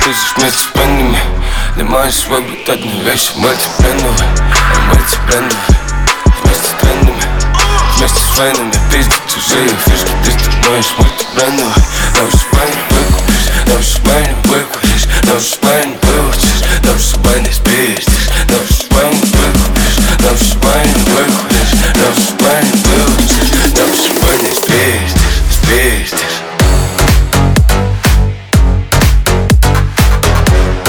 слышишь вместе с пенными. Лимаешь свой брутальные вещи, мультиплендовые, вместе с трендами, вместе с фейнами. Пиздят чужие фишки, ты становишься мультибрендовой. Новый шпайни выкупишь, новый шпайни выкупишь, новый шпайни